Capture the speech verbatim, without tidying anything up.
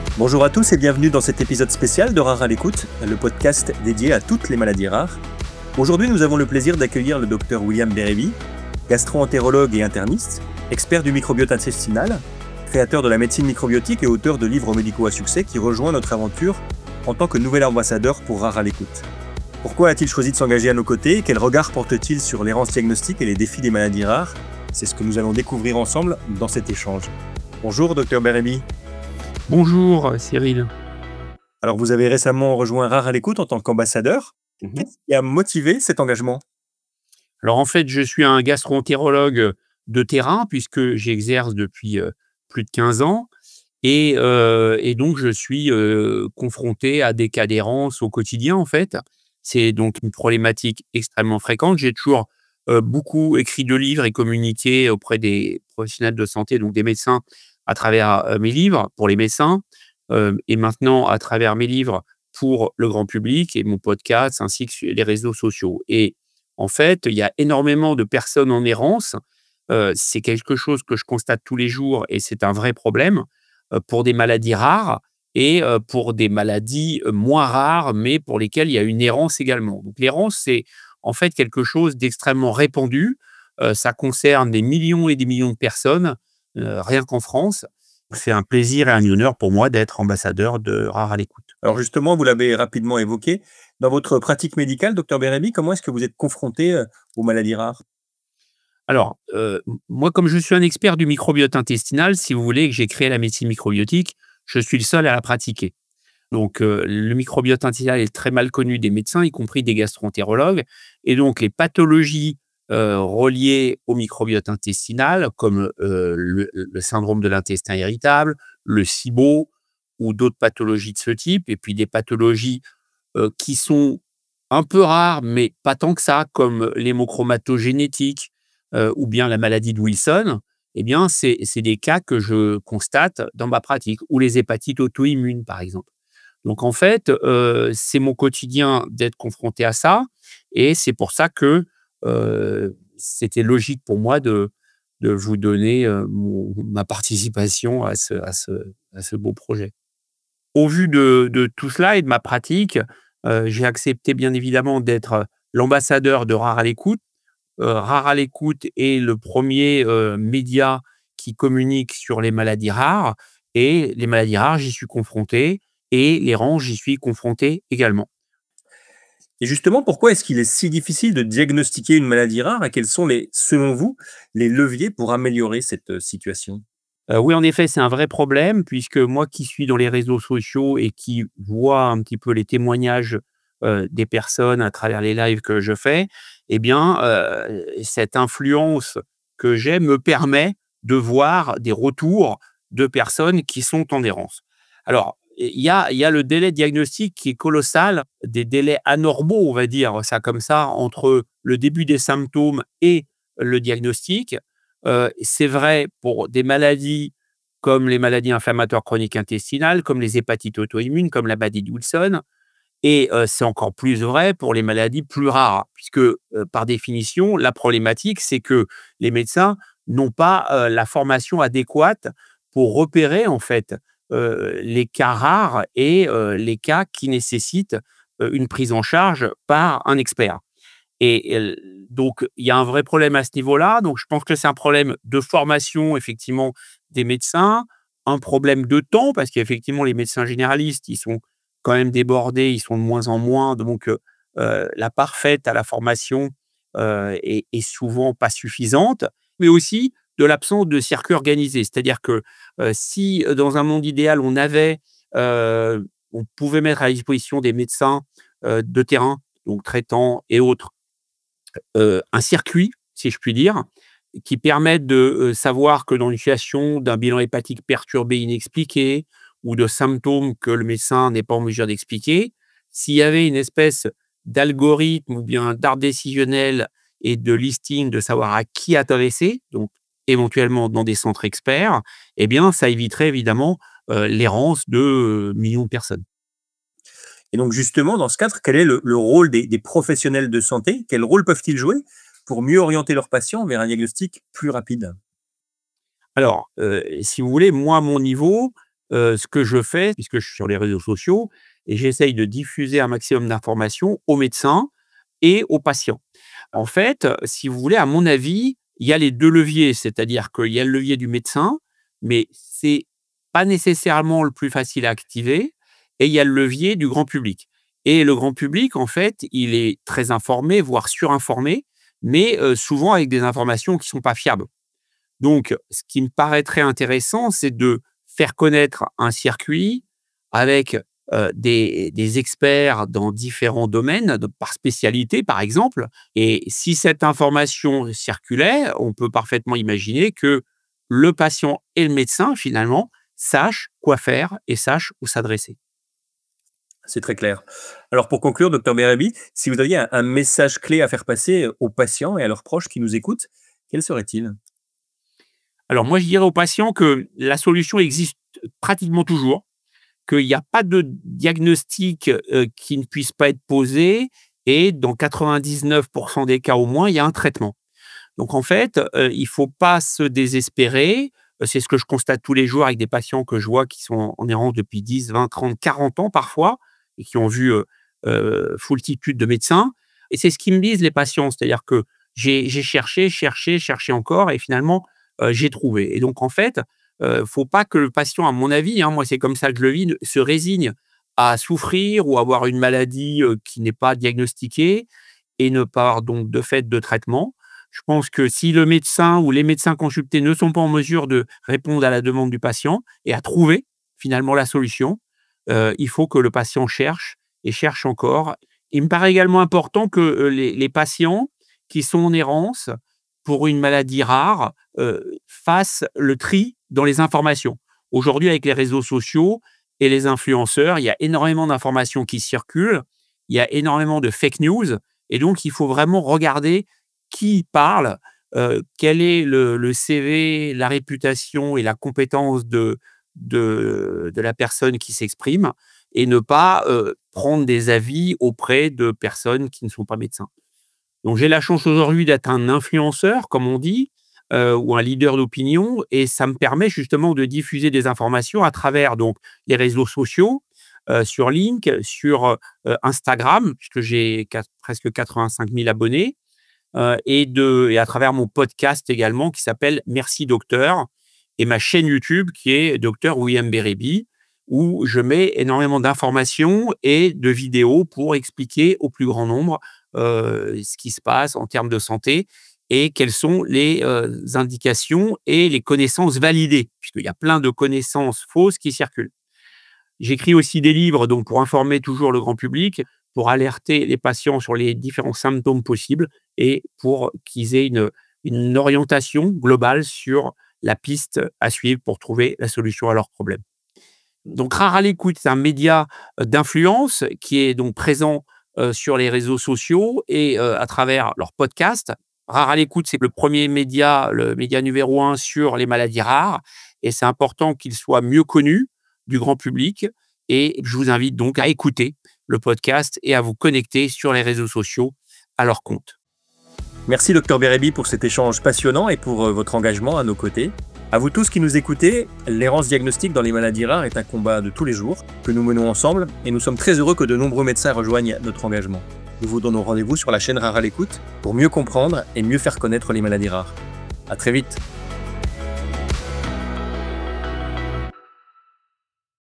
Bonjour à tous et bienvenue dans cet épisode spécial de Rare à l'écoute, le podcast dédié à toutes les maladies rares. Aujourd'hui, nous avons le plaisir d'accueillir le docteur William Bérébi, gastro-entérologue et interniste, expert du microbiote intestinal, créateur de la médecine microbiotique et auteur de livres médicaux à succès qui rejoint notre aventure en tant que nouvel ambassadeur pour Rare à l'écoute. Pourquoi a-t-il choisi de s'engager à nos côtés? Quel regard porte-t-il sur l'errance diagnostique et les défis des maladies rares? C'est ce que nous allons découvrir ensemble dans cet échange. Bonjour docteur Bérébi. Bonjour Cyril. Alors vous avez récemment rejoint Rare à l'écoute en tant qu'ambassadeur. Mmh. Qu'est-ce qui a motivé cet engagement? Alors en fait, je suis un gastro-entérologue de terrain puisque j'exerce depuis, heu, plus de quinze ans et heu et donc je suis, heu, confronté à des cas d'errance au quotidien, en fait. C'est donc une problématique extrêmement fréquente. J'ai toujours, heu, beaucoup écrit de livres et communiqué auprès des professionnels de santé, donc des médecins, à travers, heu, mes livres pour les médecins, heu et maintenant à travers mes livres pour le grand public et mon podcast ainsi que sur les réseaux sociaux. Et en fait, il y a énormément de personnes en errance. Heu, c'est quelque chose que je constate tous les jours et c'est un vrai problème, heu, pour des maladies rares et heu, pour des maladies, heu, moins rares, mais pour lesquelles il y a une errance également. Donc l'errance, c'est en fait quelque chose d'extrêmement répandu. Heu, ça concerne des millions et des millions de personnes, heu, rien qu'en France. C'est un plaisir et un honneur pour moi d'être ambassadeur de Rare à l'écoute. Alors justement, vous l'avez rapidement évoqué. Dans votre pratique médicale, docteur Bérébi, comment est-ce que vous êtes confronté euh, aux maladies rares? Alors, heu, m moi, comme je suis un expert du microbiote intestinal, si vous voulez, que j'ai créé la médecine microbiotique, je suis le seul à la pratiquer. Donc, heu, le microbiote intestinal est très mal connu des médecins, y compris des gastro-entérologues, et donc les pathologies, heu, reliées au microbiote intestinal comme, heu, le le syndrome de l'intestin irritable, le SIBO ou d'autres pathologies de ce type et puis des pathologies, heu, qui sont un peu rares, mais pas tant que ça, comme l'hémochromatogénétique, heu, ou bien la maladie de Wilson. Eh bien, c'est c'est des cas que je constate dans ma pratique, ou les hépatites auto-immunes, par exemple. Donc en fait, heu, c'est mon quotidien d'être confronté à ça et c'est pour ça que, heu, c'était logique pour moi de de vous donner, heu, mon ma participation à ce à ce à ce beau projet. Au vu de de tout cela et de ma pratique, heu, j'ai accepté bien évidemment d'être l'ambassadeur de Rare à l'écoute. Heu, Rare à l'écoute est le premier er média qui communique sur les maladies rares et les maladies rares, j'y suis confronté et les rangs, j'y suis confronté également. Et justement, pourquoi est-ce qu'il est si difficile de diagnostiquer une maladie rare et quels sont les, selon vous, les leviers pour améliorer cette euh, situation? Heu, oui, en effet, c'est un vrai problème puisque moi qui suis dans les réseaux sociaux et qui vois un petit peu les témoignages, heu, des personnes à travers les lives que je fais, eh bien, heu, cette influence que j'ai me permet de voir des retours de personnes qui sont en errance. Alors, il y a il y a le délai diagnostique qui est colossal, des délais anormaux, on va dire ça comme ça, entre le début des symptômes et le diagnostic. Heu, c'est vrai pour des maladies comme les maladies inflammatoires chroniques intestinales, comme les hépatites auto-immunes, comme la maladie de Wilson et heu, c'est encore plus vrai pour les maladies plus rares puisque, heu, par définition, la problématique, c'est que les médecins n'ont pas, heu, la formation adéquate pour repérer en fait, heu, les cas rares et heu, les cas qui nécessitent, heu, une prise en charge par un expert. Et el donc il y a un vrai problème à ce niveau-là. Donc je pense que c'est un problème de formation, effectivement, des médecins, un problème de temps parce qu'effectivement les médecins généralistes, ils sont quand même débordés, ils sont de moins en moins donc heu heu, la part faite à la formation, heu, est est souvent pas suffisante, mais aussi de l'absence de circuit organisé. C'est-à-dire que, heu, si, heu, dans un monde idéal, on avait, heu, on pouvait mettre à disposition des médecins, heu, de terrain, donc traitants et autres, heu, un circuit, si je puis dire, qui permette de, heu, savoir que dans une situation d'un bilan hépatique perturbé inexpliqué ou de symptômes que le médecin n'est pas en mesure d'expliquer, s'il y avait une espèce d'algorithme ou bien d'art décisionnel et de listing de savoir à qui adresser, donc éventuellement dans des centres experts, eh bien ça éviterait évidemment, heu, l'errance de, heu, millions de personnes. Et donc justement, dans ce cadre, quel est le, le rôle des, des professionnels de santé? Quel rôle peuvent-ils jouer pour mieux orienter leurs patients vers un diagnostic plus rapide? Alors, heu, si vous voulez, moi, à mon niveau, heu, ce que je fais, puisque je suis sur les réseaux sociaux et j'essaye de diffuser un maximum d'informations aux médecins et aux patients. En fait, si vous voulez, à mon avis, il y a les deux leviers, c'est-à-dire qu'il y a le levier du médecin, mais c'est pas nécessairement le plus facile à activer, et il y a le levier du grand public. Et le grand public, en fait, il est très informé, voire surinformé, mais heu, souvent avec des informations qui sont pas fiables. Donc ce qui me paraîtrait intéressant, c'est de faire connaître un circuit avec, heu, des des experts dans différents domaines, de par spécialité, par exemple. Et si cette information circulait, on peut parfaitement imaginer que le patient et le médecin, finalement, sachent quoi faire et sachent où s'adresser. C'est très clair. Alors pour conclure, docteur Berabi, si vous aviez un, un message clé à faire passer aux patients et à leurs proches qui nous écoutent, quel serait-il? Alors moi, je dirais aux patients que la solution existe pratiquement toujours, qu'il y a pas de diagnostic, heu, qui ne puisse pas être posé, et dans quatre-vingt-dix-neuf des cas au moins, il y a un traitement. Donc en fait, heu, il faut pas se désespérer. Heu, c'est ce que je constate tous les jours avec des patients que je vois qui sont en errance depuis dix, vingt, trente, quarante ans parfois, et qui ont vu, heu heu, foultitude de médecins, et c'est ce qu'ils me disent, les patients. C'est-à-dire que j'ai j'ai cherché, cherché, cherché encore, et finalement, heu, j'ai trouvé. Et donc en fait, heu, faut pas que le patient, à mon avis, hein, moi c'est comme ça que je le vis, ne se résigne à souffrir ou avoir une maladie, heu, qui n'est pas diagnostiquée, et ne pas avoir donc de fait de traitement. Je pense que si le médecin ou les médecins consultés ne sont pas en mesure de répondre à la demande du patient et à trouver finalement la solution, heu, il faut que le patient cherche et cherche encore. Il me paraît également important que, heu, les les patients qui sont en errance pour une maladie rare, heu, fassent le tri dans les informations. Aujourd'hui, avec les réseaux sociaux et les influenceurs, il y a énormément d'informations qui circulent, il y a énormément de fake news, et donc il faut vraiment regarder qui parle, heu, quel est le le C V, la réputation et la compétence de de de la personne qui s'exprime, et ne pas, heu, prendre des avis auprès de personnes qui ne sont pas médecins. Donc j'ai la chance aujourd'hui d'être un influenceur, comme on dit, heu, ou un leader d'opinion, et ça me permet justement de diffuser des informations à travers donc les réseaux sociaux, heu, sur Link, sur, heu, Instagram, puisque j'ai quat presque quatre-vingt-cinq mille abonnés, heu et de et à travers mon podcast également qui s'appelle «Merci docteur», et ma chaîne YouTube qui est docteur William Bérébi, où je mets énormément d'informations et de vidéos pour expliquer au plus grand nombre, heu, ce qui se passe en termes de santé, et quelles sont les, heu, indications et les connaissances validées, puisqu'il y a plein de connaissances fausses qui circulent. J'écris aussi des livres donc pour informer toujours le grand public, pour alerter les patients sur les différents symptômes possibles, et pour qu'ils aient une une orientation globale sur la piste à suivre pour trouver la solution à leurs problèmes. Donc Rare à l'écoute, c'est un média, heu, d'influence qui est donc présent, heu, sur les réseaux sociaux et heu, à travers leurs podcasts. Rare à l'écoute, c'est le premier média, le média numéro un sur les maladies rares, et c'est important qu'il soit mieux connu du grand public, et je vous invite donc à écouter le podcast et à vous connecter sur les réseaux sociaux à leur compte. Merci docteur Berabi pour cet échange passionnant et pour euh, votre engagement à nos côtés. À vous tous qui nous écoutez, l'errance diagnostique dans les maladies rares est un combat de tous les jours que nous menons ensemble, et nous sommes très heureux que de nombreux médecins rejoignent notre engagement. Nous vous donnons rendez-vous sur la chaîne Rare à l'écoute pour mieux comprendre et mieux faire connaître les maladies rares. À très vite.